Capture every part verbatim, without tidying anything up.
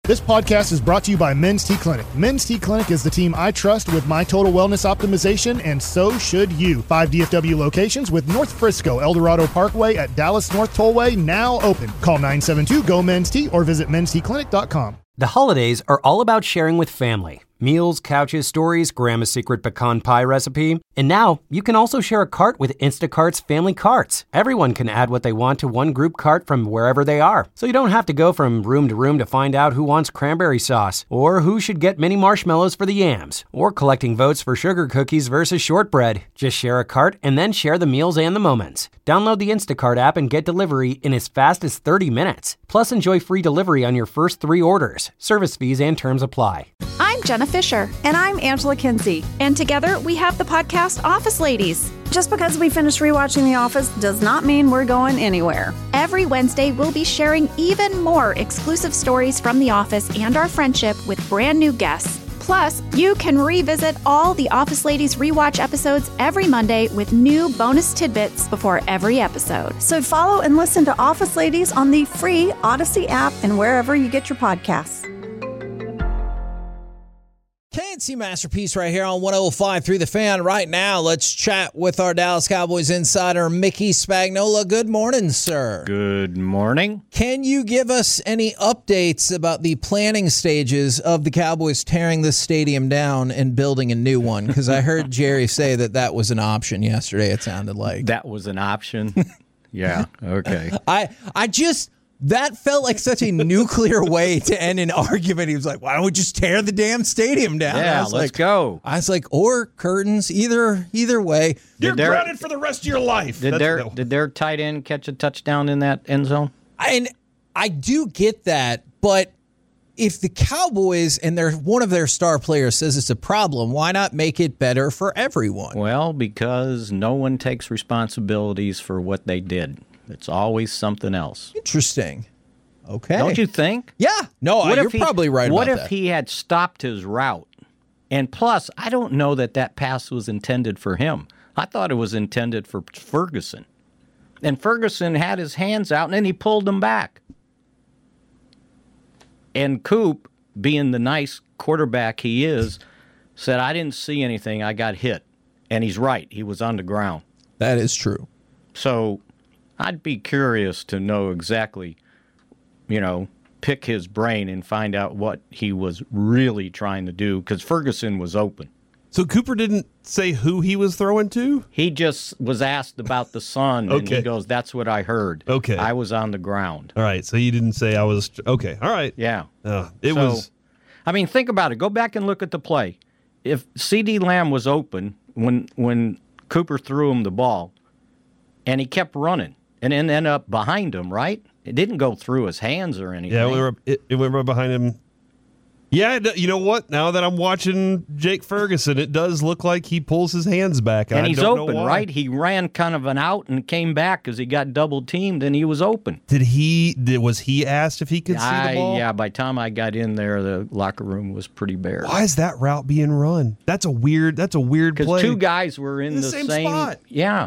This podcast is brought to you by Men's T Clinic. Men's T Clinic is the team I trust with my total wellness optimization, and so should you. Five D F W locations with North Frisco, El Dorado Parkway at Dallas North Tollway now open. Call nine seven two, G O, Men's T or visit mens t clinic dot com. The holidays are all about sharing with family. Meals, couches, stories, Grandma's secret pecan pie recipe. And now, you can also share a cart with Instacart's Family Carts. Everyone can add what they want to one group cart from wherever they are. So you don't have to go from room to room to find out who wants cranberry sauce, or who should get mini marshmallows for the yams, or collecting votes for sugar cookies versus shortbread. Just share a cart and then share the meals and the moments. Download the Instacart app and get delivery in as fast as thirty minutes. Plus, enjoy free delivery on your first three orders. Service fees and terms apply. I'm Jenna Fisher. And I'm Angela Kinsey. And together we have the podcast Office Ladies. Just because we finished rewatching The Office does not mean we're going anywhere. Every Wednesday, we'll be sharing even more exclusive stories from The Office and our friendship with brand new guests. Plus, you can revisit all the Office Ladies rewatch episodes every Monday with new bonus tidbits before every episode. So follow and listen to Office Ladies on the free Odyssey app and wherever you get your podcasts. K and C Masterpiece right here on one oh five through the Fan. Right now, let's chat with our Dallas Cowboys insider, Mickey Spagnola. Good morning, sir. Good morning. Can you give us any updates about the planning stages of the Cowboys tearing this stadium down and building a new one? Because I heard Jerry say that that was an option yesterday, it sounded like. That was an option? Yeah, okay. I I just... That felt like such a nuclear way to end an argument. He was like, why don't we just tear the damn stadium down? Yeah, let's like, go. I was like, or curtains, either either way. You're their, grounded for the rest of your life. Did That's their, no. did their tight end catch a touchdown in that end zone? And I do get that, but if the Cowboys and their one of their star players says it's a problem, why not make it better for everyone? Well, because no one takes responsibilities for what they did. It's always something else. Interesting. Okay. Don't you think? Yeah. No, what you're if he, probably right What about if that. he had stopped his route? And plus, I don't know that that pass was intended for him. I thought it was intended for Ferguson. And Ferguson had his hands out, and then he pulled them back. And Coop, being the nice quarterback he is, said, I didn't see anything. I got hit. And he's right. He was on the ground. That is true. So I'd be curious to know exactly, you know, pick his brain and find out what he was really trying to do, because Ferguson was open. So Cooper didn't say who he was throwing to? He just was asked about the son, and Okay. he goes, that's what I heard. Okay. I was on the ground. All right, so you didn't say I was... Okay, all right. Yeah. Uh, it So, was... I mean, think about it. Go back and look at the play. If CeeDee Lamb was open when when Cooper threw him the ball, and he kept running, and then ended up behind him, right? It didn't go through his hands or anything. Yeah, we were, it, it went right behind him. Yeah, it- you know what? Now that I'm watching Jake Ferguson, it does look like he pulls his hands back. And I he's don't know open, why. right? He ran kind of an out and came back because he got double teamed, and he was open. Did he? Did, was he asked if he could see I, the ball? yeah, by the time I got in there, the locker room was pretty bare. Why is that route being run? That's a weird. That's a weird play. Because two guys were in the the, same spot. Yeah.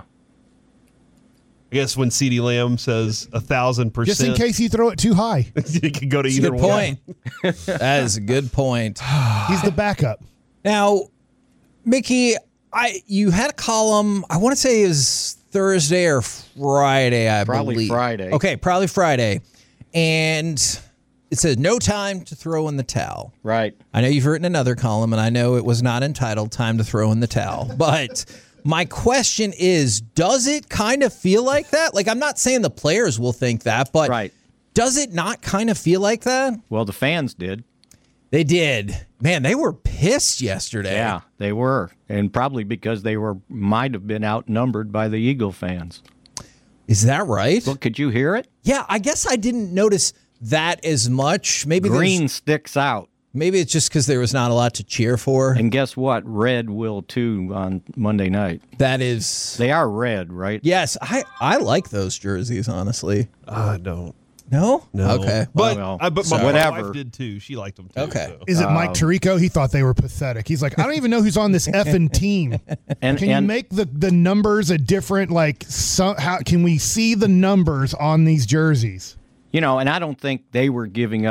I guess when CeeDee Lamb says a thousand percent, Just in case you throw it too high. it could go to That's a either good one. point. That is a good point. He's the backup. Now, Mickey, I you had a column, I want to say it was Thursday or Friday, I Probably believe. Friday. Okay, probably Friday. And it said, no time to throw in the towel. Right. I know you've written another column, and I know it was not entitled Time to Throw in the Towel. But my question is, does it kind of feel like that? Like, I'm not saying the players will think that, but Right. does it not kind of feel like that? Well, the fans did. They did. Man, they were pissed yesterday. Yeah, they were. And probably because they were might have been outnumbered by the Eagle fans. Is that right? Well, could you hear it? Yeah, I guess I didn't notice that as much. Maybe Green there's- sticks out. Maybe it's just because there was not a lot to cheer for. And guess what? Red will too on Monday night. That is... They are red, right? Yes, I, I like those jerseys, honestly. I don't. No? No. Okay. But, Well, I, but my, so- my whatever. wife did too. She liked them too. Okay. so. Is it Mike Tirico? He thought they were pathetic. He's like, I don't even know who's on this effing team. And, Can you and make the, the numbers a different, like, so, how can we see the numbers on these jerseys? you know, and I don't think they were giving up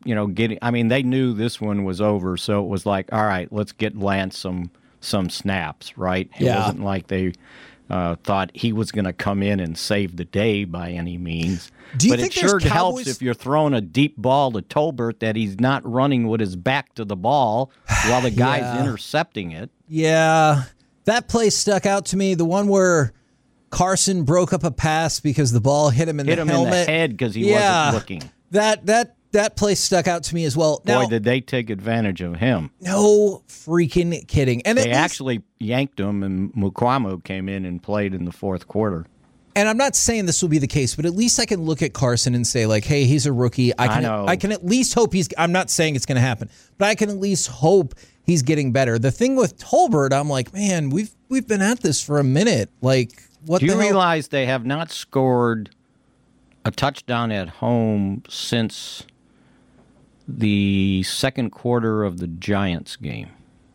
you know, getting. I mean, they knew this one was over, so it was like, all right, let's get Lance some some snaps, right? It Yeah. wasn't like they uh, thought he was going to come in and save the day by any means. Do you but think it there's sure helps Cowboys- if you're throwing a deep ball to Tolbert that he's not running with his back to the ball while the guy's Yeah. intercepting it. Yeah, that play stuck out to me. The one where Carson broke up a pass because the ball hit him in Hit the him helmet. in the head because he Yeah. wasn't looking. That that that play stuck out to me as well. Now, Boy, did they take advantage of him. no freaking kidding. And at They least- actually yanked him, and Mukwamo came in and played in the fourth quarter. and I'm not saying this will be the case, but at least I can look at Carson and say, like, hey, he's a rookie. I I can know. I can at least hope he's. I'm not saying it's going to happen, but I can at least hope he's getting better. The thing with Tolbert, I'm like, man, we've we've been at this for a minute. Like, what Do the you hell? realize they have not scored a touchdown at home since the second quarter of the Giants game?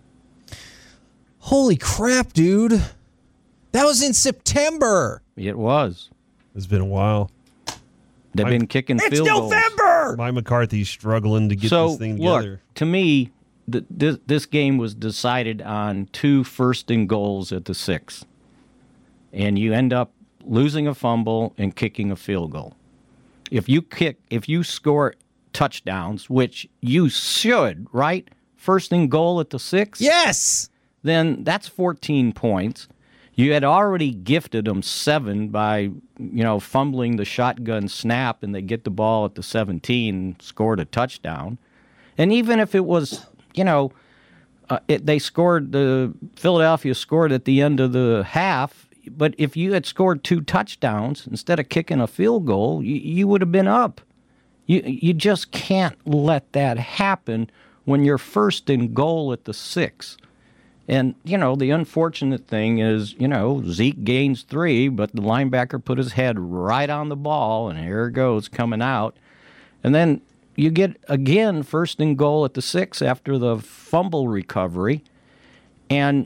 Holy crap, dude! That was in September. It was. It's been a while. They've I'm- been kicking It's field goals. November. My McCarthy's struggling to get so this thing look, together. to me, th- this, this game was decided on two first and goals at the six, and you end up losing a fumble and kicking a field goal. If you kick, if you score touchdowns, which you should, right? First and goal at the six, Yes. then that's fourteen points. You had already gifted them seven by, you know, fumbling the shotgun snap, and they get the ball at the seventeen and scored a touchdown. And even if it was, you know, uh, it, they scored, the Philadelphia scored at the end of the half, but if you had scored two touchdowns instead of kicking a field goal, you, you would have been up. You you just can't let that happen when you're first and goal at the six. And, you know, the unfortunate thing is, you know, Zeke gains three, but the linebacker put his head right on the ball, and here it goes coming out. And then you get, again, first and goal at the six after the fumble recovery. And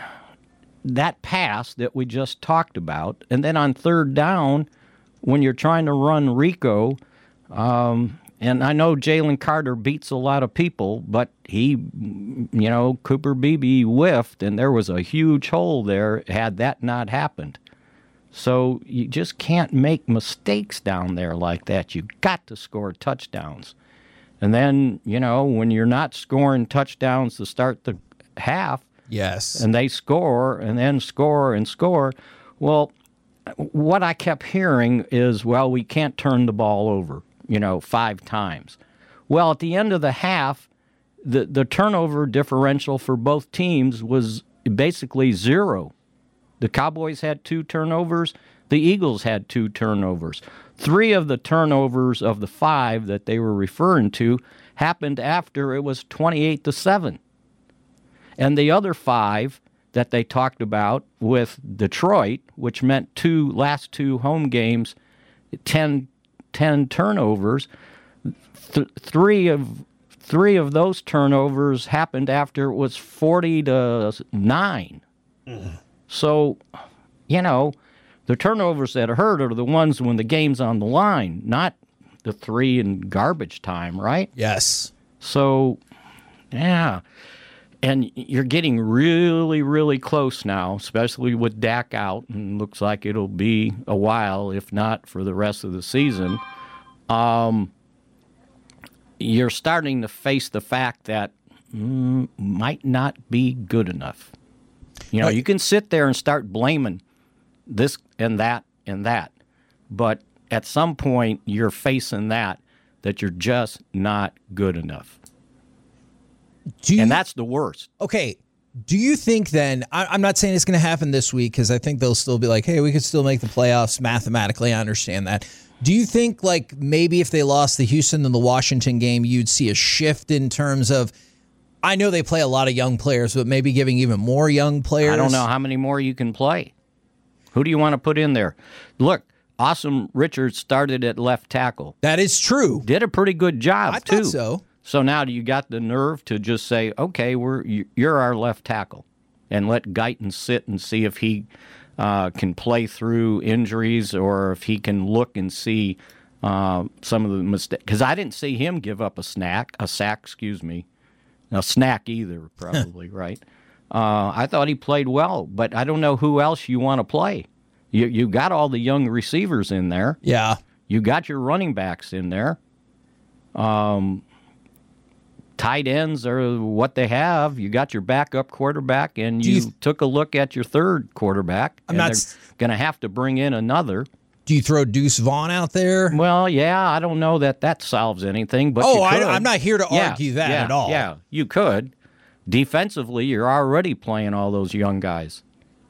that pass that we just talked about, and then on third down, when you're trying to run Rico, um, and I know Jalen Carter beats a lot of people, but he, you know, Cooper Beebe whiffed, and there was a huge hole there had that not happened. So you just can't make mistakes down there like that. You got to score touchdowns. And then, you know, when you're not scoring touchdowns to start the half, Yes. and they score and then score and score, well, what I kept hearing is, well, we can't turn the ball over, you know, five times. Well, at the end of the half, the, the turnover differential for both teams was basically zero. The Cowboys had two turnovers. The Eagles had two turnovers. Three of the turnovers of the five that they were referring to happened after it was twenty-eight to seven. And the other five that they talked about with Detroit, which meant two last two home games, ten, ten turnovers, th- three of three of those turnovers happened after it was forty to nine. Mm. So, you know, the turnovers that hurt are the ones when the game's on the line, not the three in garbage time, right? Yes. So, yeah. And you're getting really, really close now, especially with Dak out, and looks like it'll be a while, if not for the rest of the season. Um, you're starting to face the fact that mm, might not be good enough. You know, you can sit there and start blaming this and that and that, but at some point you're facing that, that you're just not good enough. Do you, And that's the worst. okay. Do you think then, I, I'm not saying it's going to happen this week because I think they'll still be like, hey, we could still make the playoffs mathematically. I understand that. Do you think like maybe if they lost the Houston and the Washington game, you'd see a shift in terms of, I know they play a lot of young players, but maybe giving even more young players? I don't know how many more you can play. Who do you want to put in there? Look, Awesome Richards started at left tackle. That is true. Did a pretty good job, I too. thought so. So now you got the nerve to just say, okay, we're you're our left tackle, and let Guyton sit and see if he uh, can play through injuries or if he can look and see Uh, some of the mistakes, because I didn't see him give up a snack, a sack, excuse me, a snack either, probably, right? Uh, I thought he played well, but I don't know who else you want to play. You you got all the young receivers in there. Yeah. You got your running backs in there. Um, tight ends are what they have. You got your backup quarterback, and you, you took a look at your third quarterback. I'm and not they're going to have to bring in another. Do you throw Deuce Vaughn out there? Well, yeah, I don't know that that solves anything. But oh, you could. I, I'm not here to yeah, argue that yeah, at all. Yeah, you could. Defensively, you're already playing all those young guys.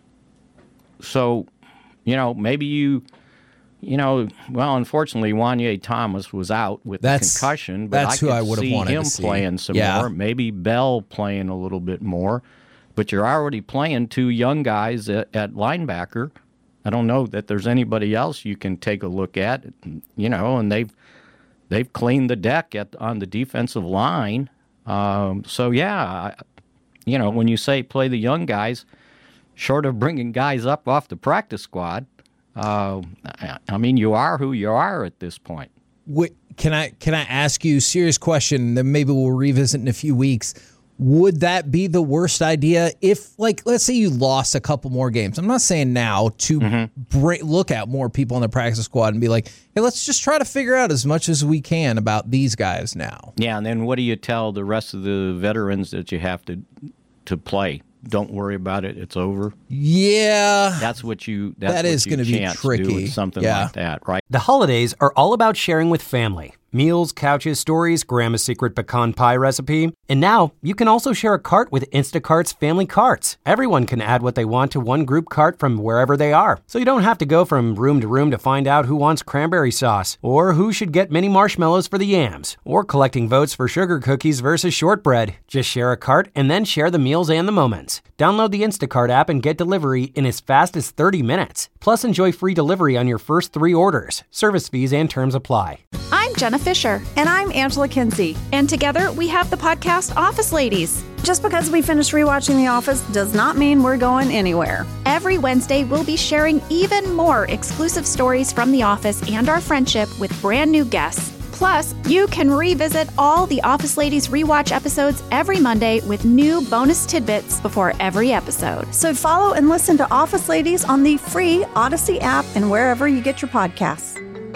So, you know, maybe you, you know, well, unfortunately, Wanye Thomas was out with That's, the concussion, but that's I who could I would have see wanted him to see. playing some yeah. more. Maybe Bell playing a little bit more. But you're already playing two young guys at, at linebacker. I don't know that there's anybody else you can take a look at, you know, and they've they've cleaned the deck at on the defensive line. Um, so, yeah, you know, when you say play the young guys, short of bringing guys up off the practice squad, uh, I mean, you are who you are at this point. Wait, can I can I ask you a serious question that maybe we'll revisit in a few weeks? Would that be the worst idea if, like, let's say you lost a couple more games? I'm not saying now to mm-hmm. bring, look at more people on the practice squad and be like, hey, let's just try to figure out as much as we can about these guys now. Yeah, and then what do you tell the rest of the veterans that you have to to play? Don't worry about it. It's over. Yeah. That's what you that's that what is going to be tricky. Doing something yeah. like that, right? The holidays are all about sharing with family. Meals, couches, stories, Grandma's secret pecan pie recipe. And now you can also share a cart with Instacart's family carts. Everyone can add what they want to one group cart from wherever they are. So you don't have to go from room to room to find out who wants cranberry sauce, or who should get mini marshmallows for the yams, or collecting votes for sugar cookies versus shortbread. Just share a cart and then share the meals and the moments. Download the Instacart app and get delivery in as fast as thirty minutes. Plus, enjoy free delivery on your first three orders. Service fees and terms apply. I'm Jenna Fisher. And I'm Angela Kinsey. And together we have the podcast Office Ladies. Just because we finished rewatching The Office does not mean we're going anywhere. Every Wednesday, we'll be sharing even more exclusive stories from The Office and our friendship with brand new guests. Plus, you can revisit all the Office Ladies rewatch episodes every Monday with new bonus tidbits before every episode. So follow and listen to Office Ladies on the free Odyssey app and wherever you get your podcasts.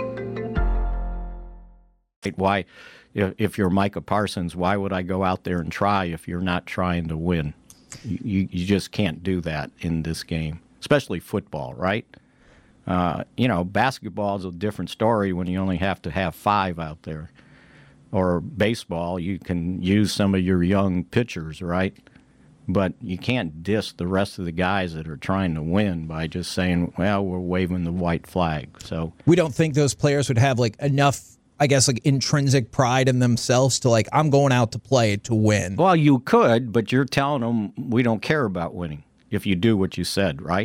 Why, if you're Micah Parsons, why would I go out there and try if you're not trying to win? You, you just can't do that in this game, especially football, right? Uh, you know, basketball is a different story when you only have to have five out there. Or baseball, you can use some of your young pitchers, right? But you can't diss the rest of the guys that are trying to win by just saying, well, we're waving the white flag. So we don't think those players would have like enough, I guess, like intrinsic pride in themselves to like, I'm going out to play to win. Well, you could, but you're telling them we don't care about winning if you do what you said, right?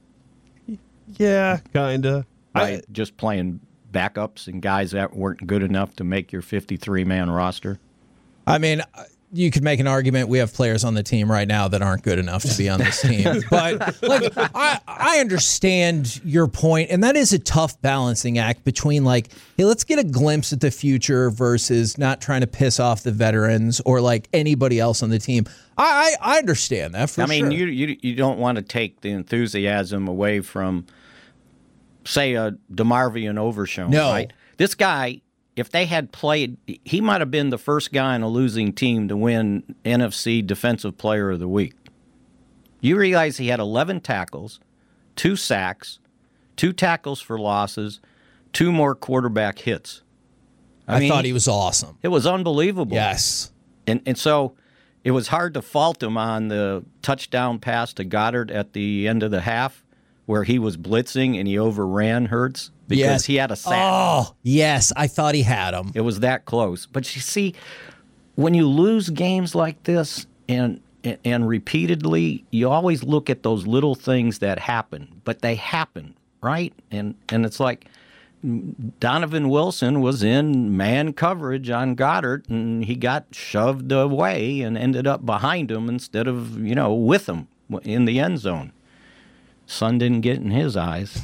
Yeah, kind of. By just playing backups and guys that weren't good enough to make your fifty-three man roster. I mean, you could make an argument we have players on the team right now that aren't good enough to be on this team. But like, I, I understand your point, and that is a tough balancing act between like, hey, let's get a glimpse at the future versus not trying to piss off the veterans or like anybody else on the team. I, I, I understand that for I mean, sure. you, you you don't want to take the enthusiasm away from, say, a DeMarvion Overshown, no. right? This guy, if they had played, he might have been the first guy on a losing team to win N F C Defensive Player of the Week. You realize he had eleven tackles, two sacks, two tackles for losses, two more quarterback hits. I, I mean, thought he was awesome. It was unbelievable. Yes. And and so it was hard to fault him on the touchdown pass to Goddard at the end of the half where he was blitzing and he overran Hurts because yes. he had a sack. Oh, yes. I thought he had him. It was that close. But you see, when you lose games like this and, and and repeatedly, you always look at those little things that happen, but they happen, right? And and it's like Donovan Wilson was in man coverage on Goddard, and he got shoved away and ended up behind him instead of, you know, with him in the end zone. sun didn't get in his eyes.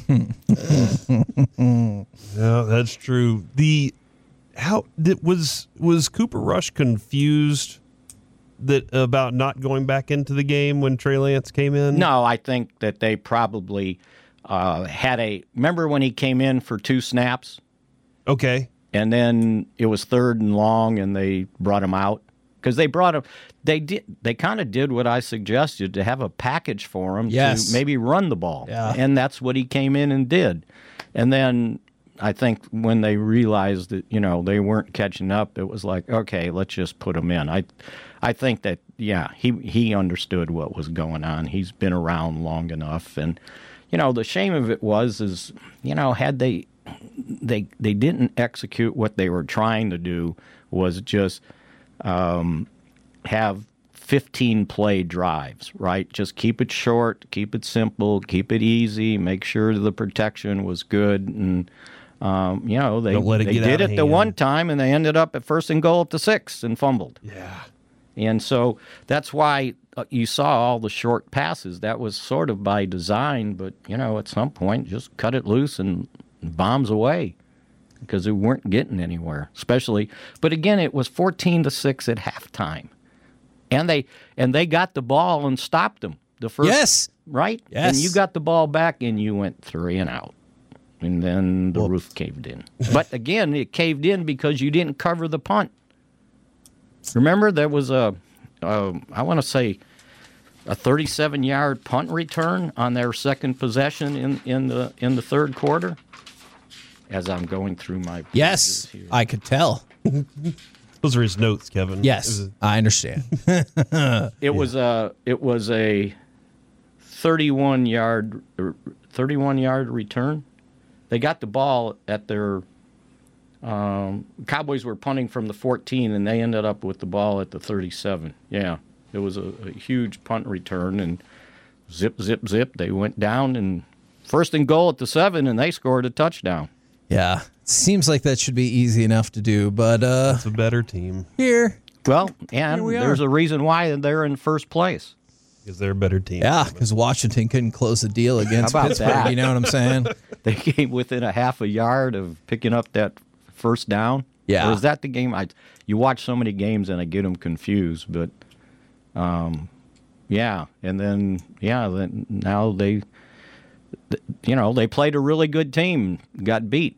Yeah, that's true. The how did, was was Cooper Rush confused that about not going back into the game when Trey Lance came in? No, I think that they probably uh, had a. Remember when he came in for two snaps? Okay. And then it was third and long, and they brought him out because they brought him. They did. They kind of did what I suggested, to have a package for him Yes. to maybe run the ball, Yeah. and that's what he came in and did. And then I think when they realized that you know they weren't catching up, it was like, okay, let's just put him in. I, I think that yeah, he he understood what was going on. He's been around long enough, and you know the shame of it was is you know had they. They they didn't execute what they were trying to do, was just um, have fifteen play drives, right? Just keep it short, keep it simple, keep it easy, make sure the protection was good, and um, you know they Don't let it they get did out of it the hand. one time, and they ended up at first and goal at the six and fumbled. Yeah. And so that's why uh, you saw all the short passes. That was sort of by design, but you know at some point just cut it loose and bombs away, because they weren't getting anywhere, especially. But again, it was fourteen to six at halftime, and they and they got the ball and stopped them. The first, Yes. right, Yes. and you got the ball back and you went three and out, and then the roof caved in. But again, it caved in because you didn't cover the punt. Remember, there was a, a I want to say, a thirty-seven yard punt return on their second possession in, in the in the third quarter. As I'm going through my Yes, pages here. I could tell. Those are his notes, Kevin. Yes, It was I understand. It was a it was a thirty-one yard thirty-one yard return. They got the ball at their um, Cowboys were punting from the fourteen, and they ended up with the ball at the thirty-seven. Yeah, it was a, a huge punt return, and zip zip zip. They went down and first and goal at the seven, and they scored a touchdown. Yeah, seems like that should be easy enough to do, but uh, It's a better team here, Well, and Here we there's are. a reason why they're in first place. because they're a better team. yeah, because Washington couldn't close the deal against How about Pittsburgh. that? You know what I'm saying? They came within a half a yard of picking up that first down. Yeah. Or is that the game? I you watch so many games and I get them confused, but um, yeah, and then yeah, then now they, you know, they played a really good team, got beat.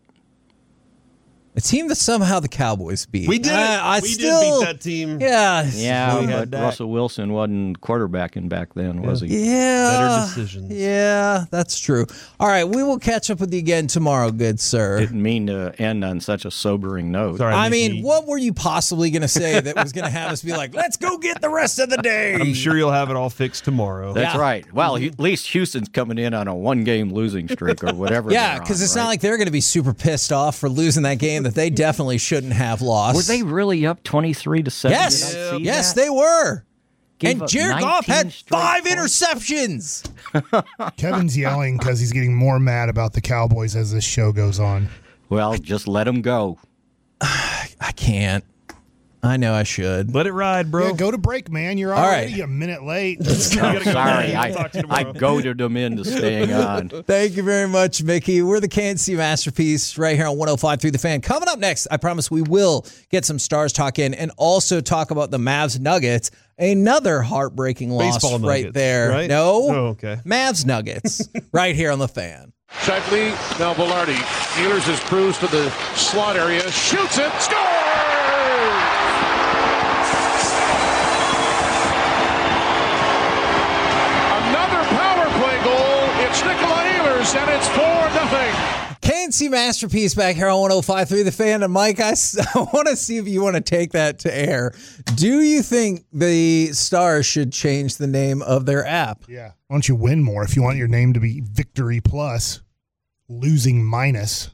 A team that somehow the Cowboys beat. We did it. I, I we still, did beat that team. Yeah, Yeah, we but had that. Russell Wilson wasn't quarterbacking back then, was he? Yeah. Better decisions. Yeah, that's true. All right, we will catch up with you again tomorrow, good sir. Didn't mean to end on such a sobering note. Sorry, I Mickey. mean, what were you possibly going to say that was going to have us be like, let's go get the rest of the day? I'm sure you'll have it all fixed tomorrow. That's Yeah. right. Well, he- at least Houston's coming in on a one-game losing streak or whatever. Yeah, they're because on, it's right? not like they're going to be super pissed off for losing that game that they definitely shouldn't have lost. Were they really up twenty-three to seven? Yes, Did I see yes, that? they were. Gave and up Jared Goff had nineteen straight five points. interceptions. Kevin's yelling because he's getting more mad about the Cowboys as this show goes on. Well, just let them go. I can't. I know I should. Let it ride, bro. Yeah, go to break, man. You're All already right. a minute late. Oh, sorry, I, Talk to you I tomorrow. goaded them into staying on. Thank you very much, Mickey. We're the K N C Masterpiece right here on one oh five point three The Fan. Coming up next, I promise we will get some Stars talk in and also talk about the Mavs Nuggets. Another heartbreaking loss Baseball right Nuggets, there. right? No. Oh, okay. Mavs Nuggets right here on The Fan. Shifley, now Velarde. Steelers has cruised to the slot area, shoots it, scores! Another power play goal. It's Nikola Ehlers, and it's four nothing. K N C Masterpiece back here on one oh five point three The Fan. And Mike, I, s- I want to see if you want to take that to air. Do you think the Stars should change the name of their app? Yeah. Why don't you win more if you want your name to be Victory Plus, Losing Minus?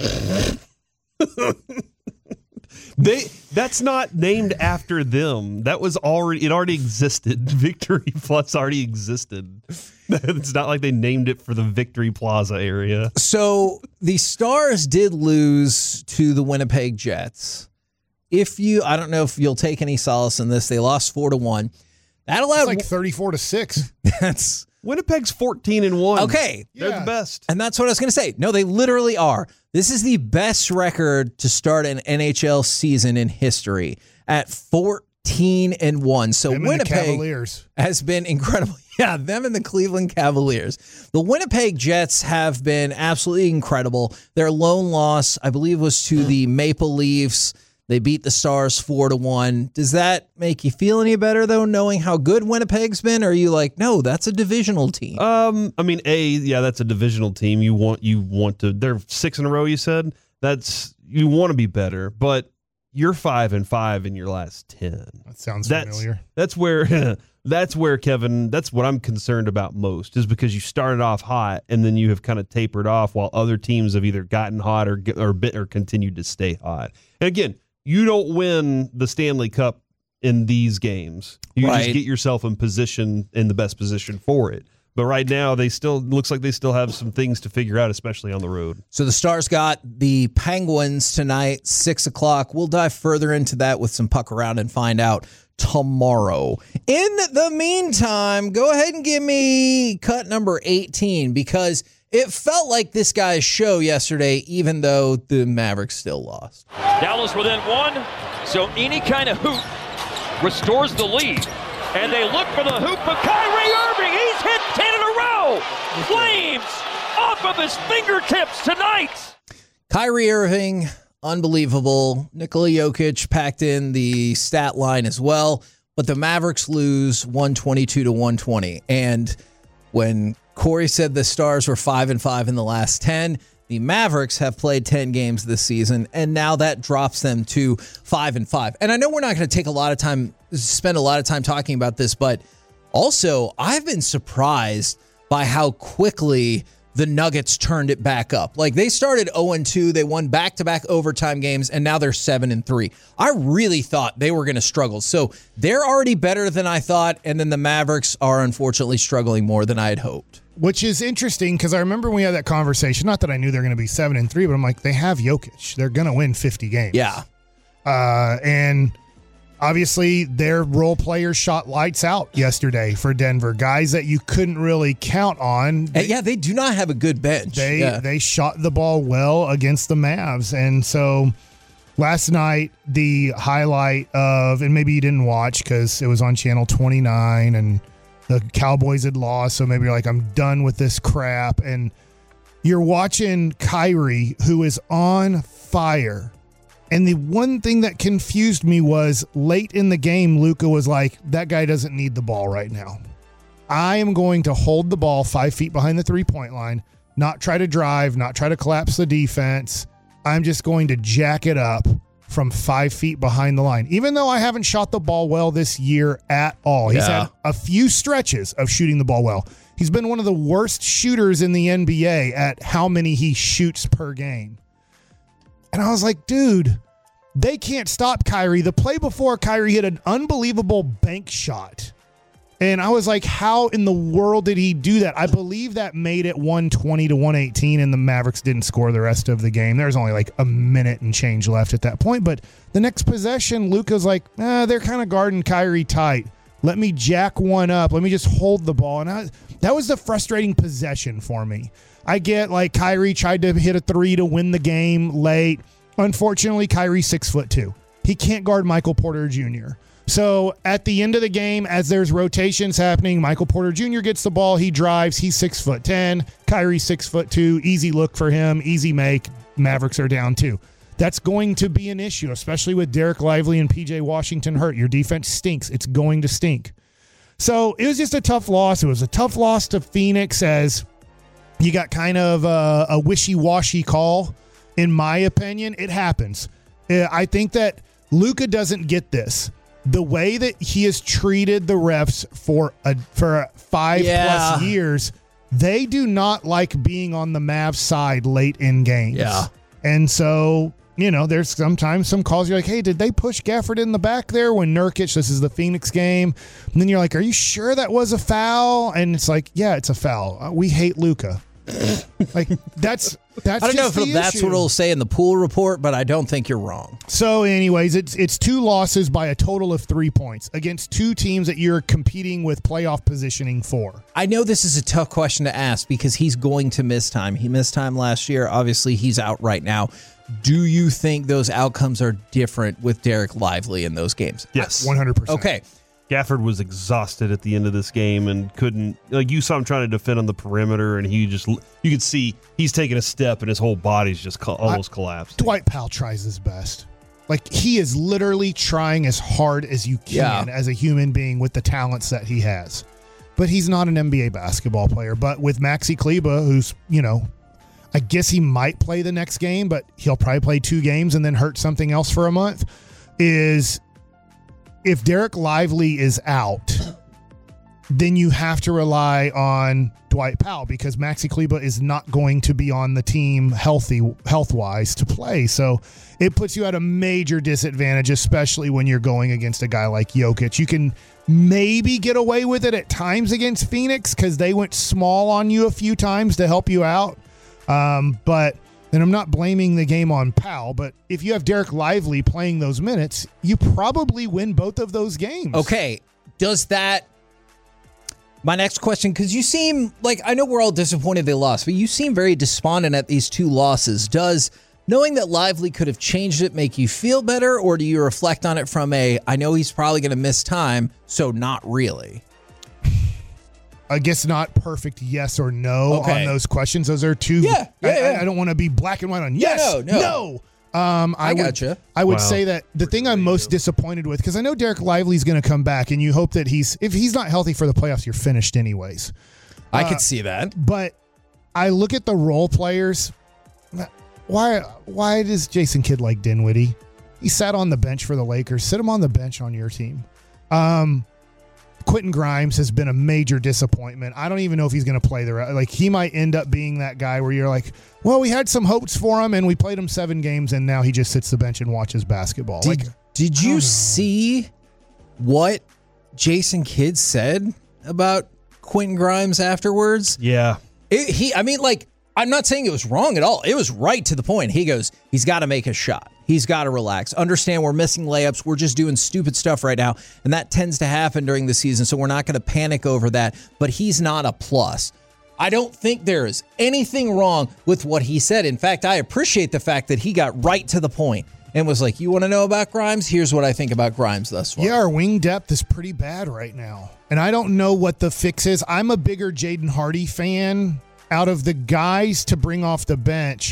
They that's not named after them. That was already it already existed. Victory Plus already existed. It's not like they named it for the Victory Plaza area. So the Stars did lose to the Winnipeg Jets. If you, I don't know if you'll take any solace in this. They lost four to one. That allowed It's like thirty-four to six. that's Winnipeg's fourteen and one. Okay. They're Yeah. the best. And that's what I was going to say. No, they literally are. This is the best record to start an N H L season in history at fourteen and one. So Them and the Winnipeg Cavaliers. has been incredible. Yeah, them and the Cleveland Cavaliers. The Winnipeg Jets have been absolutely incredible. Their lone loss, I believe, was to the Maple Leafs. They beat the Stars four to one. Does that make you feel any better, though, knowing how good Winnipeg's been? Or are you like, no, that's a divisional team? Um, I mean, a yeah, that's a divisional team. You want you want to. They're six in a row. You said that's you want to be better, but you're five and five in your last ten. That sounds That's familiar. that's where that's where Kevin. That's what I'm concerned about most, is because you started off hot and then you have kind of tapered off while other teams have either gotten hot or or bit or continued to stay hot. And again, you don't win the Stanley Cup in these games. You Right. just get yourself in position, in the best position for it. But right now, they still looks like they still have some things to figure out, especially on the road. So the Stars got the Penguins tonight, six o'clock. We'll dive further into that with some puck around and find out tomorrow. In the meantime, go ahead and give me cut number eighteen, because it felt like this guy's show yesterday, even though the Mavericks still lost. Dallas within one, so any kind of hoop restores the lead. And they look for the hoop of Kyrie Irving. He's hit ten in a row. Flames off of his fingertips tonight. Kyrie Irving, unbelievable. Nikola Jokic packed in the stat line as well, but the Mavericks lose one twenty-two to one twenty. And when Corey said the Stars were five and five in the last ten, the Mavericks have played ten games this season, and now that drops them to five and five. And I know we're not going to take a lot of time, spend a lot of time talking about this, but also I've been surprised by how quickly the Nuggets turned it back up. Like, they started oh and two, they won back-to-back overtime games, and now they're seven and three. I really thought they were going to struggle. So they're already better than I thought, and then the Mavericks are unfortunately struggling more than I had hoped. Which is interesting, because I remember when we had that conversation, not that I knew they're going to be seven and three, but I'm like, they have Jokic. They're going to win fifty games. Yeah. Uh, and obviously their role players shot lights out yesterday for Denver. Guys that you couldn't really count on. They, yeah, they do not have a good bench. They yeah. they shot the ball well against the Mavs. And so last night, the highlight of, and maybe you didn't watch because it was on channel twenty-nine and the Cowboys had lost, so maybe you're like, I'm done with this crap. And you're watching Kyrie, who is on fire. And the one thing that confused me was late in the game, Luka was like, that guy doesn't need the ball right now. I am going to hold the ball five feet behind the three-point line, not try to drive, not try to collapse the defense. I'm just going to jack it up from five feet behind the line, even though I haven't shot the ball well this year at all. He's Yeah. had a few stretches of shooting the ball well. He's been one of the worst shooters in the N B A at how many he shoots per game. And I was like, dude, they can't stop Kyrie. The play before, Kyrie hit an unbelievable bank shot. And I was like, how in the world did he do that? I believe that made it one twenty to one eighteen, and the Mavericks didn't score the rest of the game. There was only like a minute and change left at that point. But the next possession, Luka's like, eh, they're kind of guarding Kyrie tight. Let me jack one up. Let me just hold the ball. And I, that was the frustrating possession for me. I get like Kyrie tried to hit a three to win the game late. Unfortunately, Kyrie's six foot two. He can't guard Michael Porter Junior So at the end of the game, as there's rotations happening, Michael Porter Junior gets the ball. He drives. He's six foot ten. Kyrie's six foot two. Easy look for him. Easy make. Mavericks are down two. That's going to be an issue, especially with Derek Lively and P J Washington hurt. Your defense stinks. It's going to stink. So it was just a tough loss. It was a tough loss to Phoenix, as you got kind of a, a wishy-washy call, in my opinion. It happens. I think that Luka doesn't get this. The way that he has treated the refs for a, for five Yeah. plus years, they do not like being on the Mavs side late in games. Yeah. And so, you know, there's sometimes some calls you're like, hey, did they push Gafford in the back there when Nurkic, this is the Phoenix game? And then you're like, are you sure that was a foul? And it's like, yeah, it's a foul. Uh, We hate Luka. Like that's that's. I don't know just if the that's issue. what it'll say in the pool report, but I don't think you're wrong. So, anyways, it's it's two losses by a total of three points against two teams that you're competing with playoff positioning for. I know this is a tough question to ask because he's going to miss time. He missed time last year. Obviously, he's out right now. Do you think those outcomes are different with Derek Lively in those games? Yes. one hundred percent. Okay. Gafford was exhausted at the end of this game and couldn't, like you saw him trying to defend on the perimeter, and he just, you could see he's taking a step and his whole body's just co- almost I, collapsed. Dwight Powell tries his best. Like, he is literally trying as hard as you can Yeah. as a human being with the talents that he has. But he's not an N B A basketball player. But with Maxi Kleber, who's, you know, I guess he might play the next game, but he'll probably play two games and then hurt something else for a month, is if Derek Lively is out, then you have to rely on Dwight Powell because Maxi Kleber is not going to be on the team healthy, health-wise to play. So it puts you at a major disadvantage, especially when you're going against a guy like Jokic. You can maybe get away with it at times against Phoenix because they went small on you a few times to help you out. Um, but and I'm not blaming the game on Powell, but if you have Derek Lively playing those minutes, you probably win both of those games. Okay. Does that... My next question, because you seem like, I know we're all disappointed they lost, but you seem very despondent at these two losses. Does knowing that Lively could have changed it make you feel better, or do you reflect on it from a, I know he's probably going to miss time, so not really? I guess not perfect yes or no Okay. on those questions. Those are two. Yeah, yeah, I, I- yeah. I don't want to be black and white on yes, Yeah, no, no. no. Um, I, I would, gotcha. I would Wow. say that the thing I'm most disappointed with, because I know Derek Lively's going to come back, and you hope that he's, if he's not healthy for the playoffs, you're finished anyways. I Uh, could see that. But I look at the role players. Why why does Jason Kidd like Dinwiddie? He sat on the bench for the Lakers. Sit him on the bench on your team. Um, Quentin Grimes has been a major disappointment. I don't even know if he's going to play the rest. Like, he might end up being that guy where you're like, well, we had some hopes for him, and we played him seven games, and now he just sits the bench and watches basketball. Did, like, did you see what Jason Kidd said about Quentin Grimes afterwards? Yeah. It, he, I mean, like, I'm not saying it was wrong at all. It was right to the point. He goes, he's got to make a shot. He's got to relax. Understand we're missing layups. We're just doing stupid stuff right now. And that tends to happen during the season, so we're not going to panic over that. But he's not a plus. I don't think there is anything wrong with what he said. In fact, I appreciate the fact that he got right to the point and was like, you want to know about Grimes? Here's what I think about Grimes thus far. yeah, our wing depth is pretty bad right now. And I don't know what the fix is. I'm a bigger Jaden Hardy fan. Out of the guys to bring off the bench,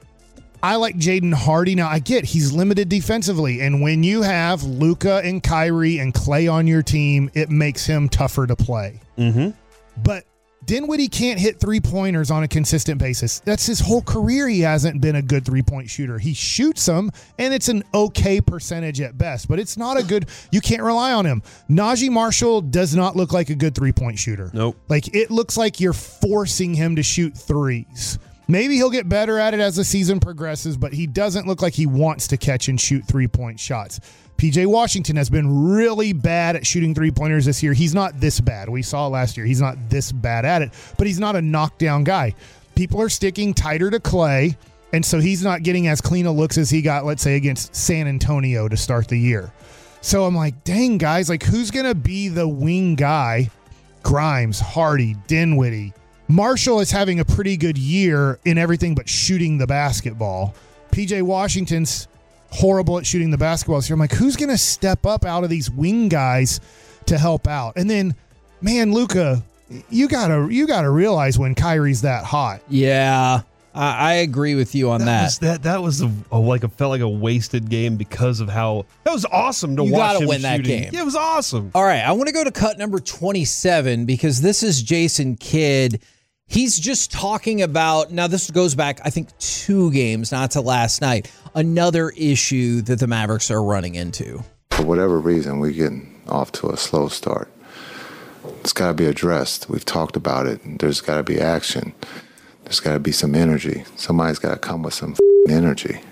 I like Jaden Hardy. Now, I get he's limited defensively, and when you have Luka and Kyrie and Clay on your team, it makes him tougher to play. Mm-hmm. But Dinwiddie can't hit three-pointers on a consistent basis. That's his whole career. He hasn't been a good three-point shooter. He shoots them, and it's an okay percentage at best, but it's not a good – you can't rely on him. Najee Marshall does not look like a good three-point shooter. Nope. Like, it looks like you're forcing him to shoot threes. Maybe he'll get better at it as the season progresses, but he doesn't look like he wants to catch and shoot three-point shots. P J Washington has been really bad at shooting three-pointers this year. He's not this bad. We saw last year. He's not this bad at it, but he's not a knockdown guy. People are sticking tighter to Clay, and so he's not getting as clean a looks as he got, let's say, against San Antonio to start the year. So I'm like, dang, guys, like, who's going to be the wing guy? Grimes, Hardy, Dinwiddie. Marshall is having a pretty good year in everything but shooting the basketball. P J Washington's horrible at shooting the basketball. So I'm like, who's going to step up out of these wing guys to help out? And then, man, Luka, you gotta you gotta realize when Kyrie's that hot. Yeah, I, I agree with you on That that. was, that, that was a, a, like a, felt like a wasted game because of how that was awesome to You watch gotta him win that shooting. game. Yeah, it was awesome. All right, I want to go to cut number twenty-seven because this is Jason Kidd. He's just talking about, now this goes back, I think, two games, not to last night, another issue that the Mavericks are running into. For whatever reason, we're getting off to a slow start. It's got to be addressed. We've talked about it. There's got to be action. There's got to be some energy. Somebody's got to come with some energy.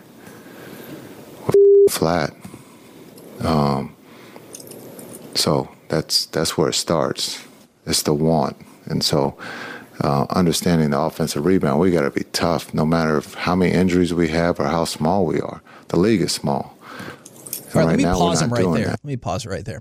We're flat. Um, so that's that's where it starts. It's the want. And so uh, understanding the offensive rebound. We got to be tough, no matter how many injuries we have or how small we are. The league is small. All right, right let me now, pause we're him not right doing there. that. Let me pause it right there.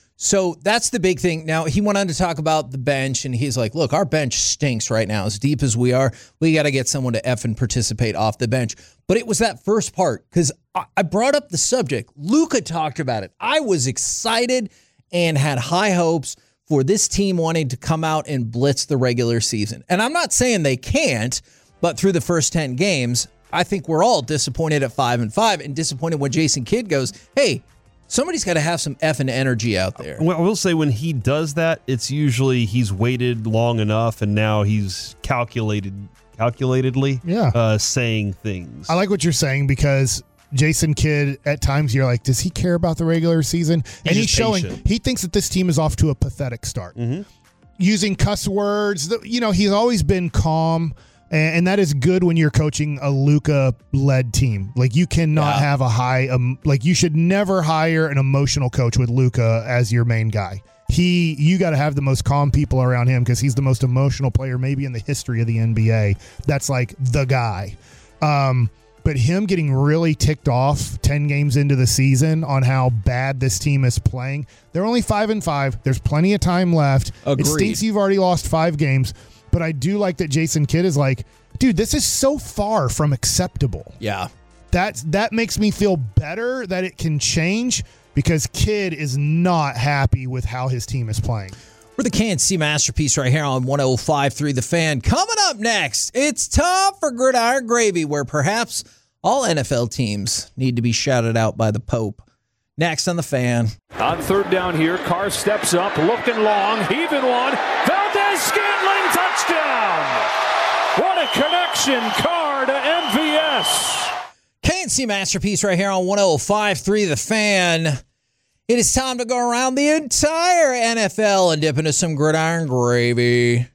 So that's the big thing. Now, he went on to talk about the bench, and he's like, look, our bench stinks right now. As deep as we are, we got to get someone to effing participate off the bench. But it was that first part, because I brought up the subject. Luka talked about it. I was excited and had high hopes for this team wanting to come out and blitz the regular season. And I'm not saying they can't, but through the first ten games, I think we're all disappointed at five and five and disappointed when Jason Kidd goes, hey, somebody's got to have some effing energy out there. Well, I will say when he does that, it's usually he's waited long enough and now he's calculated, calculatedly yeah. uh, saying things. I like what you're saying because Jason Kidd, at times you're like, does he care about the regular season? He's and he's just showing, patient. he thinks that this team is off to a pathetic start. Mm-hmm. Using cuss words, you know, he's always been calm. And that is good when you're coaching a Luka-led team. Like, you cannot Yeah. have a high, um, like, you should never hire an emotional coach with Luka as your main guy. He, you got to have the most calm people around him because he's the most emotional player maybe in the history of the N B A. That's like the guy. Um, but him getting really ticked off ten games into the season on how bad this team is playing. They're only five and five. There's plenty of time left. Agreed. It stinks you've already lost five games. But I do like that Jason Kidd is like, dude, this is so far from acceptable. Yeah. That's, that makes me feel better that it can change because Kidd is not happy with how his team is playing. We're the K N C Masterpiece right here on one oh five point three The Fan. Coming up next, it's time for Gridiron Gravy, where perhaps all N F L teams need to be shouted out by the Pope. Next on The Fan. On third down here, Carr steps up, looking long, heaving one. Valdez-Scantling, touchdown! What a connection, Carr to M V S. K N C Masterpiece right here on one oh five point three The Fan. It is time to go around the entire N F L and dip into some Gridiron Gravy.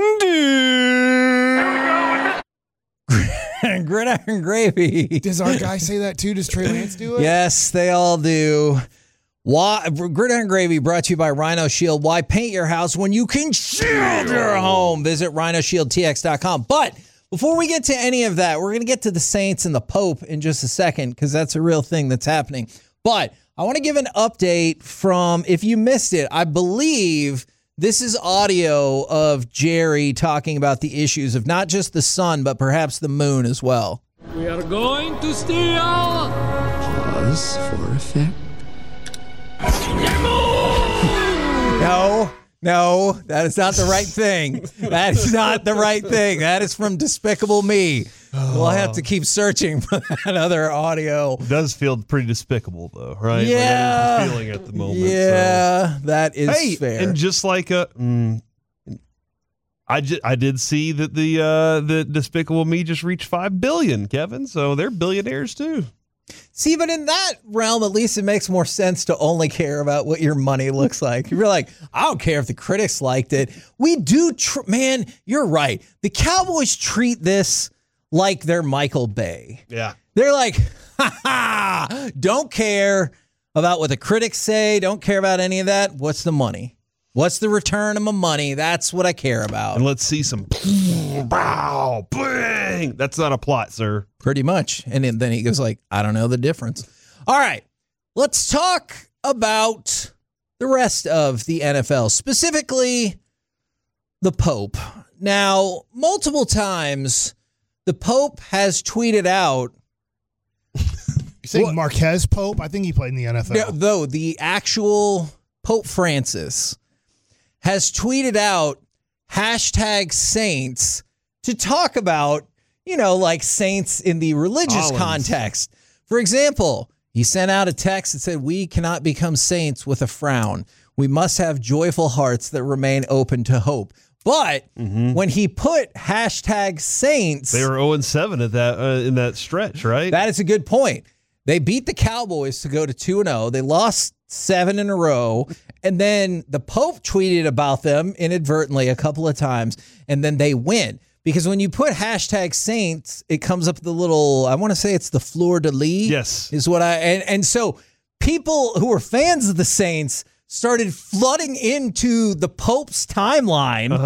Gridiron Gravy. Does our guy say that too? Does Trey Lance do it? Yes, they all do. Why Gridiron Gravy brought to you by Rhino Shield. Why paint your house when you can shield your home? Visit rhino shield t x dot com. But before we get to any of that, we're going to get to the Saints and the Pope in just a second because that's a real thing that's happening. But I want to give an update from, if you missed it, I believe this is audio of Jerry talking about the issues of not just the sun, but perhaps the moon as well. We are going to steal. Pause for effect. No, no, that is not the right thing. That is not the right thing. That is from Despicable Me. We'll have to keep searching for that other audio. It does feel pretty despicable, though, right? Yeah. Like, that is the feeling at the moment. Yeah, so. that is hey, fair. And just like a, mm, I, ju- I did see that the uh, the Despicable Me just reached five billion, Kevin. So they're billionaires too. See, but in that realm, at least it makes more sense to only care about what your money looks like. You're like, I don't care if the critics liked it. We do, tr- man, you're right. The Cowboys treat this like they're Michael Bay. Yeah. They're like, ha ha, don't care about what the critics say. Don't care about any of that. What's the money? What's the return of my money? That's what I care about. And let's see some bow, bang. That's not a plot, sir. Pretty much. And then he goes like, I don't know the difference. All right, let's talk about the rest of the N F L, specifically the Pope. Now, multiple times, the Pope has tweeted out. You saying what? Marquez Pope? I think he played in the N F L. No, though, the actual Pope Francis has tweeted out hashtag Saints to talk about, you know, like saints in the religious Collins. context. For example, he sent out a text that said, we cannot become saints with a frown. We must have joyful hearts that remain open to hope. But mm-hmm. when he put hashtag Saints, they were oh and seven at that uh, in that stretch, right? That is a good point. They beat the Cowboys to go to two and oh. They lost seven in a row. And then the Pope tweeted about them inadvertently a couple of times. And then they win. Because when you put hashtag Saints, it comes up the little, I want to say it's the fleur-de-lis. Yes. Is what I, and, and so people who are fans of the Saints started flooding into the Pope's timeline. Uh-huh.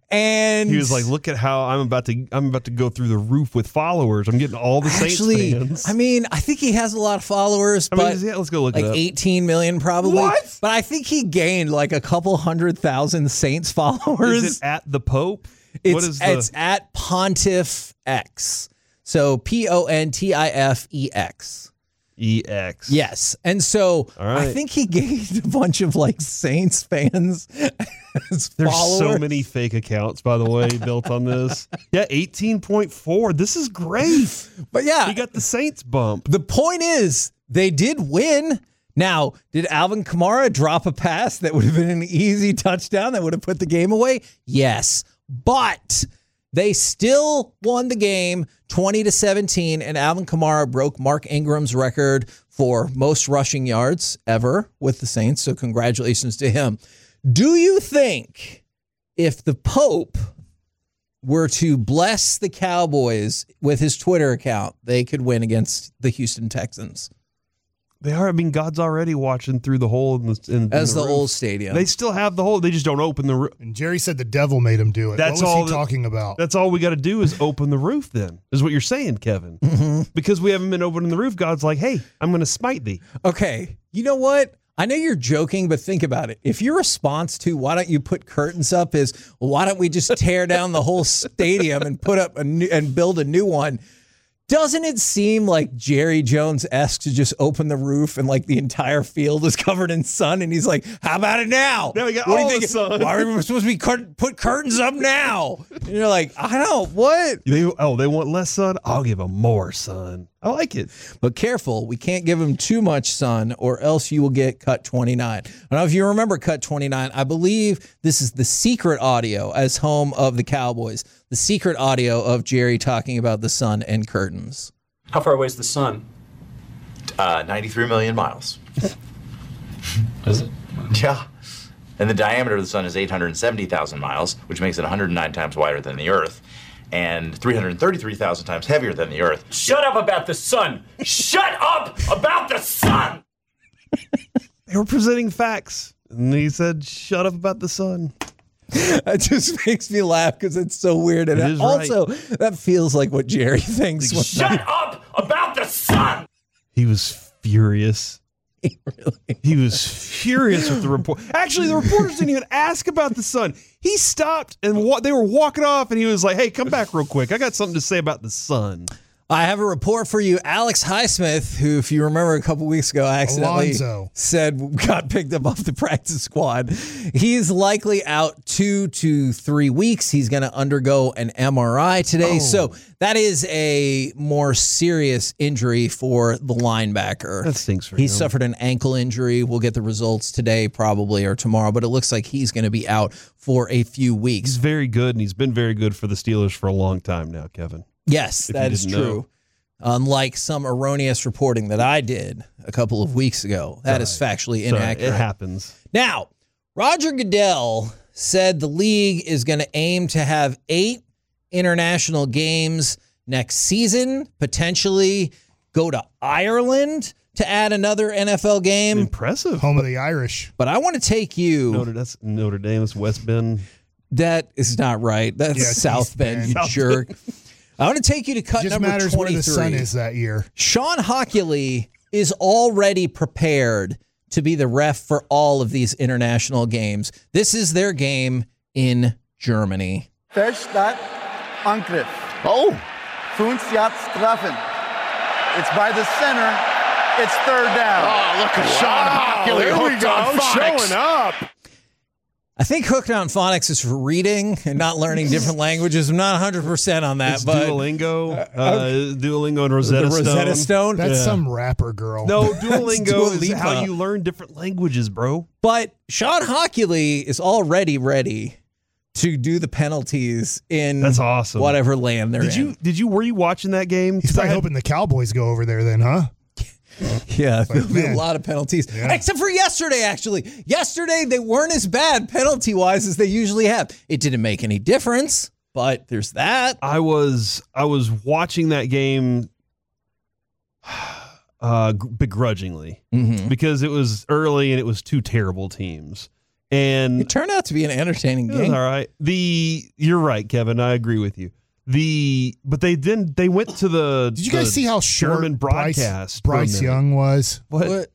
And he was like, "Look at how I'm about to I'm about to go through the roof with followers. I'm getting all the actually, Saints fans." I mean, I think he has a lot of followers, I mean, but yeah, let's go look like it up. eighteen million probably. What? But I think he gained like a couple hundred thousand Saints followers. Is it at the Pope? It's, what is the... it's at Pontiff X. So P O N T I F E X. E X. Yes. And so right. I think he gained a bunch of like Saints fans as There's followers. so many fake accounts, by the way, built on this. Yeah, eighteen point four. This is great. But yeah, he got the Saints bump. The point is, they did win. Now, did Alvin Kamara drop a pass that would have been an easy touchdown that would have put the game away? Yes. But they still won the game twenty to seventeen, and Alvin Kamara broke Mark Ingram's record for most rushing yards ever with the Saints. So congratulations to him. Do you think if the Pope were to bless the Cowboys with his Twitter account, they could win against the Houston Texans? They are. I mean, God's already watching through the hole in the in, As in the, the roof. old stadium. They still have the hole. They just don't open the roof. And Jerry said the devil made him do it. That's what was all he that- talking about? That's all we got to do is open the roof. Then is what you're saying, Kevin. Mm-hmm. Because we haven't been opening the roof. God's like, hey, I'm going to smite thee. Okay, you know what? I know you're joking, but think about it. If your response to why don't you put curtains up is, well, why don't we just tear down the whole stadium and put up a new and build a new one? Doesn't it seem like Jerry Jones-esque to just open the roof and like the entire field is covered in sun and he's like, how about it now? Now we got What do you all the think? sun. Why are we supposed to be cur- put curtains up now? And you're like, I don't, what? They, oh, they want less sun? I'll give them more sun. I like it. But careful, we can't give them too much sun or else you will get cut twenty-nine. I don't know if you remember cut twenty-nine. I believe this is the secret audio as home of the Cowboys. The secret audio of Jerry talking about the sun and curtains. How far away is the sun? Uh, ninety-three million miles. Is it? Yeah. And the diameter of the sun is eight hundred seventy thousand miles, which makes it one hundred nine times wider than the Earth, and three hundred thirty-three thousand times heavier than the Earth. Shut up about the sun! Shut up about the sun! They were presenting facts. And he said, shut up about the sun. That just makes me laugh because it's so weird. And It is also, right. that feels like what Jerry thinks. when- Shut up about the sun! He was furious. He really He was furious with the report. Actually, the reporters didn't even ask about the sun. He stopped and wa- they were walking off, and he was like, hey, come back real quick. I got something to say about the sun. I have a report for you. Alex Highsmith, who, if you remember a couple weeks ago, accidentally Alonzo. said got picked up off the practice squad. He's likely out two to three weeks. He's going to undergo an M R I today. Oh. So that is a more serious injury for the linebacker. That stinks for He him. suffered an ankle injury. We'll get the results today probably or tomorrow, but it looks like he's going to be out for a few weeks. He's very good, and he's been very good for the Steelers for a long time now, Kevin. Yes, If that you is didn't true. know. Unlike some erroneous reporting that I did a couple of weeks ago, that is factually Sorry, inaccurate. it happens. Now, Roger Goodell said the league is going to aim to have eight international games next season, potentially go to Ireland to add another N F L game. Impressive. Home of the Irish. But I want to take you. Notre, that's Notre Dame. That's West Bend. That is not right. That's Yeah, it's South East Bend, Bend. you South jerk. I want to take you to cut Just number matters where twenty-three. the sun is that year. Sean Hockley is already prepared to be the ref for all of these international games. This is their game in Germany. Fehlstart, Angriff. Oh. Fünf Yards treffen. It's by the center. It's third down. Oh, look at Sean Hockley there we hooked go, on phonics. showing up. I think hooked on phonics is for reading and not learning different languages. I'm not one hundred percent on that, It's but Duolingo. Uh, Duolingo and Rosetta the Stone. Rosetta Stone. That's Yeah. some rapper girl. No, Duolingo Dua is how Lipa. you learn different languages, bro. But Sean Hockley is already ready to do the penalties in That's awesome. whatever land they're Did in. you did you were you watching that game? He's 'Cause I probably had- hoping the Cowboys go over there then, huh? Yeah, there'll be a man. lot of penalties. Yeah. Except for yesterday, actually. Yesterday, they weren't as bad penalty-wise as they usually have. It didn't make any difference, but there's that. I was I was watching that game uh, g- begrudgingly Mhm. because it was early and it was two terrible teams. And it turned out to be an entertaining it was game. all right. The you're right, Kevin. I agree with you. The but they didn't. They went to the. Did you guys see how short German broadcast Bryce, Bryce Young was? What? What?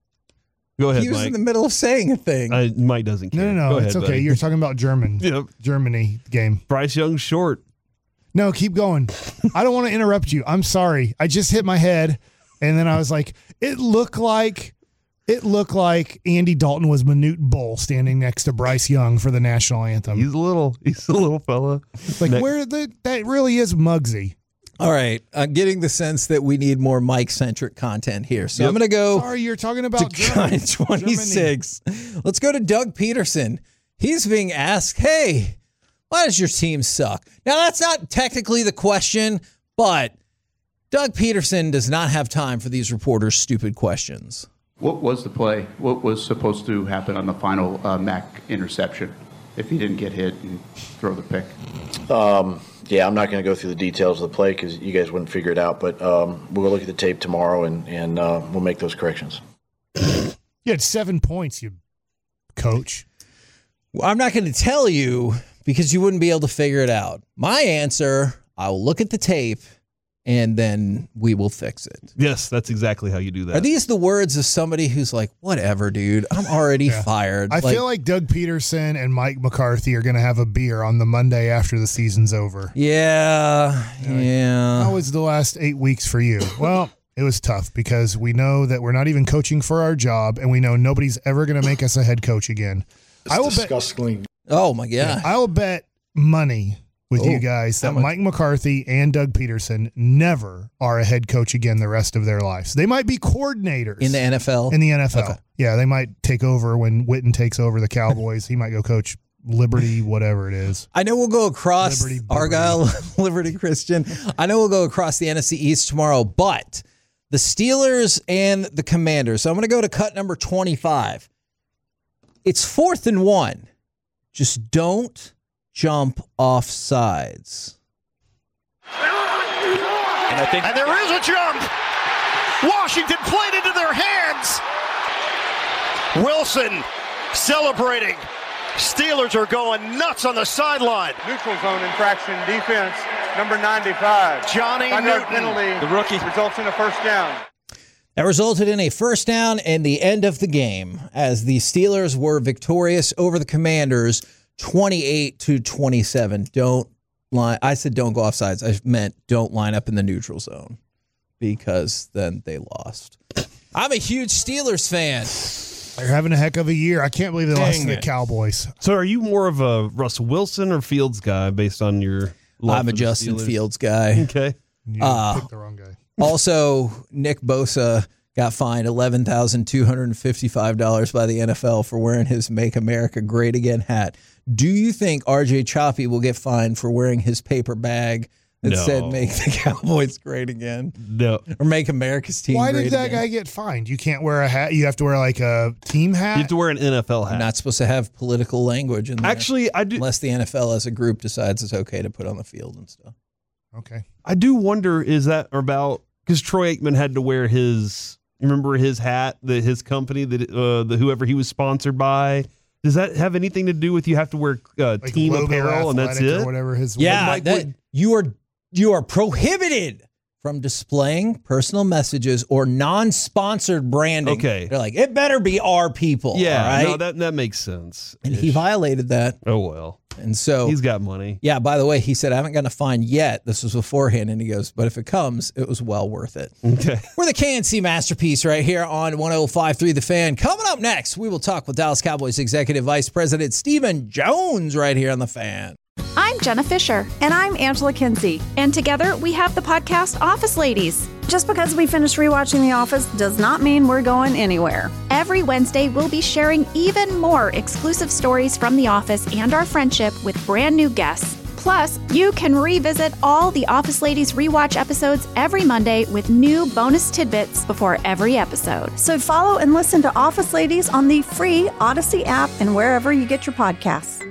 Go ahead, He was Mike. in the middle of saying a thing. Uh, Mike doesn't care. No, no, no. Go It's ahead, okay. buddy. You're talking about German. Yep. Germany game. Bryce Young short. No, keep going. I don't want to interrupt you. I'm sorry. I just hit my head, and then I was like, it looked like it looked like Andy Dalton was Manute Bull standing next to Bryce Young for the national anthem. He's a little. He's a little fella. Like Ne- where the that really is Muggsy. All right. I'm getting the sense that we need more Mike-centric content here. So Yep. I'm going to go Sorry, you're talking about to Germany. guy twenty-six. Let's go to Doug Peterson. He's being asked, hey, why does your team suck? Now, that's not technically the question, but Doug Peterson does not have time for these reporters' stupid questions. What was the play? What was supposed to happen on the final uh, Mac interception if he didn't get hit and throw the pick? Um, yeah, I'm not going to go through the details of the play because you guys wouldn't figure it out. But um, we'll look at the tape tomorrow and, and uh, we'll make those corrections. You had seven points, you coach. Well, I'm not going to tell you because you wouldn't be able to figure it out. My answer, I will look at the tape and then we will fix it. Yes, that's exactly how you do that. Are these the words of somebody who's like, whatever, dude, I'm already Yeah. fired? I feel like Doug Peterson and Mike McCarthy are going to have a beer on the Monday after the season's over. Yeah, yeah. How was the last eight weeks for you? Well, it was tough because we know that we're not even coaching for our job, and we know nobody's ever going to make us a head coach again. It's I will disgustingly. bet. Oh my god! Yeah, I will bet money with Oh, you guys that how much? Mike McCarthy and Doug Peterson never are a head coach again the rest of their lives. They might be coordinators In the N F L? In the N F L, Okay. yeah, they might take over when Witten takes over the Cowboys. He might go coach Liberty, whatever it is. I know we'll go across Liberty, Argyle, Liberty Christian. I know we'll go across the N F C East tomorrow, but the Steelers and the Commanders. So I'm going to go to cut number twenty-five. It's fourth and one. Just don't jump off sides. And I think And there is a jump. Washington played into their hands. Wilson celebrating. Steelers are going nuts on the sideline. Neutral zone infraction defense, number ninety-five. Johnny Five-yard Newton. penalty. the rookie. Results in a first down. That resulted in a first down and the end of the game as the Steelers were victorious over the Commanders twenty-eight to twenty-seven. Don't line. I said don't go off sides. I meant don't line up in the neutral zone because then they lost. I'm a huge Steelers fan. They're having a heck of a year. I can't believe they lost to the it. Cowboys. So, are you more of a Russell Wilson or Fields guy based on your? love I'm for a the Justin Steelers? Fields guy. Okay. You Uh, picked the wrong guy. Also, Nick Bosa got fined eleven thousand two hundred fifty-five dollars by the N F L for wearing his Make America Great Again hat. Do you think R J Choppy will get fined for wearing his paper bag that No. said Make the Cowboys Great Again? No. Or Make America's Team Why Great did that Again? guy get fined? You can't wear a hat. You have to wear like a team hat. You have to wear an N F L hat. I'm not supposed to have political language in there. Actually, I do. Unless the N F L as a group decides it's okay to put on the field and stuff. Okay. I do wonder is that about because Troy Aikman had to wear his. Remember his hat that his company that uh, the whoever he was sponsored by. Does that have anything to do with you have to wear uh, Like team Logo apparel and that's Athletic it? or whatever his Yeah, Mike that, would- you are you are prohibited from displaying personal messages or non-sponsored branding. Okay. They're like, it better be our people. Yeah, all right? no, that that makes sense. and he violated that. Oh well, And so he's got money. yeah, by the way, he said, I haven't gotten a fine yet. This was beforehand. And he goes, but if it comes, it was well worth it. Okay. We're the K N C Masterpiece right here on one oh five point three The Fan. Coming up next, we will talk with Dallas Cowboys Executive Vice President Stephen Jones right here on The Fan. I'm Jenna Fisher. And I'm Angela Kinsey. And together we have the podcast Office Ladies. Just because we finished rewatching The Office does not mean we're going anywhere. Every Wednesday, we'll be sharing even more exclusive stories from The Office and our friendship with brand new guests. Plus, you can revisit all the Office Ladies rewatch episodes every Monday with new bonus tidbits before every episode. So follow and listen to Office Ladies on the free Odyssey app and wherever you get your podcasts.